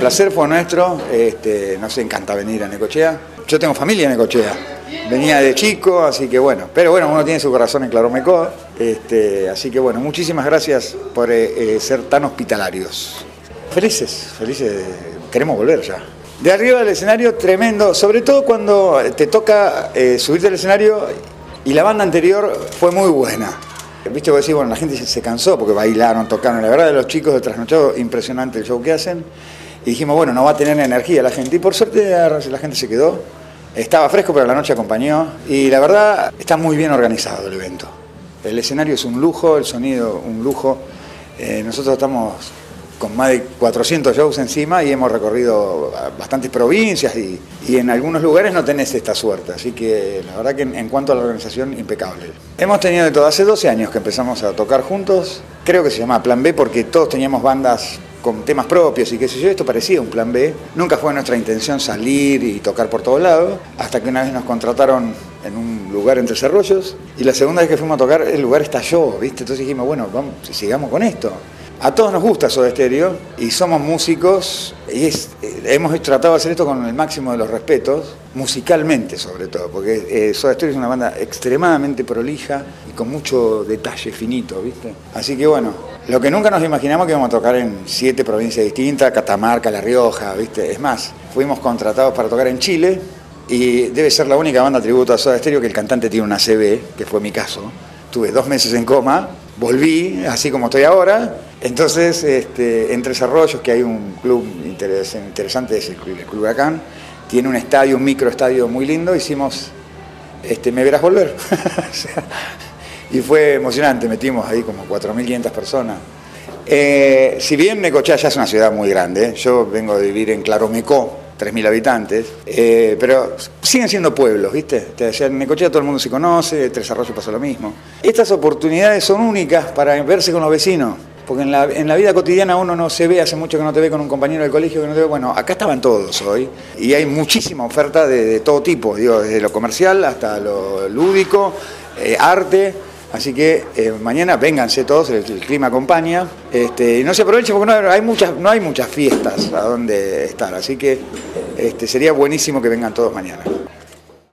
placer fue nuestro, nos encanta venir a Necochea. Yo tengo familia en Necochea, venía de chico, así que bueno, pero bueno, uno tiene su corazón en Claromecó, así que bueno, muchísimas gracias por ser tan hospitalarios. Felices, queremos volver ya. De arriba del escenario, tremendo, sobre todo cuando te toca subirte al escenario y la banda anterior fue muy buena. Viste, vos decís, bueno, la gente se cansó porque bailaron, tocaron, la verdad de los chicos de Trasnochado, impresionante el show que hacen. Y dijimos, bueno, no va a tener energía la gente. Y por suerte la gente se quedó. Estaba fresco, pero la noche acompañó. Y la verdad, está muy bien organizado el evento. El escenario es un lujo, el sonido un lujo. Nosotros estamos con más de 400 shows encima y hemos recorrido bastantes provincias y en algunos lugares no tenés esta suerte. Así que la verdad que en cuanto a la organización, impecable. Hemos tenido de todo. Hace 12 años que empezamos a tocar juntos. Creo que se llamaba Plan B porque todos teníamos bandas con temas propios y qué sé yo, esto parecía un plan B. Nunca fue nuestra intención salir y tocar por todos lados, hasta que una vez nos contrataron en un lugar en Tres Arroyos y la segunda vez que fuimos a tocar el lugar estalló, ¿viste? Entonces dijimos, bueno, vamos, sigamos con esto. A todos nos gusta Soda Stereo y somos músicos y hemos tratado de hacer esto con el máximo de los respetos, musicalmente sobre todo, porque Soda Stereo es una banda extremadamente prolija y con mucho detalle finito, ¿viste? Así que bueno, lo que nunca nos imaginamos que íbamos a tocar en 7 provincias distintas, Catamarca, La Rioja, ¿viste? Es más, fuimos contratados para tocar en Chile y debe ser la única banda tributo a Soda Stereo que el cantante tiene una ACV, que fue mi caso. Tuve 2 meses en coma, volví, así como estoy ahora. Entonces, en Tres Arroyos, que hay un club interesante, es el Club Huracán, tiene un estadio, un microestadio muy lindo, hicimos Me Verás Volver. Y fue emocionante, metimos ahí como 4.500 personas. Si bien Necochea ya es una ciudad muy grande, yo vengo de vivir en Claromecó, 3.000 habitantes, pero siguen siendo pueblos, ¿viste? En Necochea todo el mundo se conoce, Tres Arroyos pasó lo mismo. Estas oportunidades son únicas para verse con los vecinos, porque en la vida cotidiana uno no se ve, hace mucho que no te ve con un compañero del colegio, que no te ve, bueno, acá estaban todos hoy, y hay muchísima oferta de todo tipo, digo, desde lo comercial hasta lo lúdico, arte. Así que mañana vénganse todos, el clima acompaña, y no se aprovechen porque no hay muchas fiestas a donde estar, así que sería buenísimo que vengan todos mañana.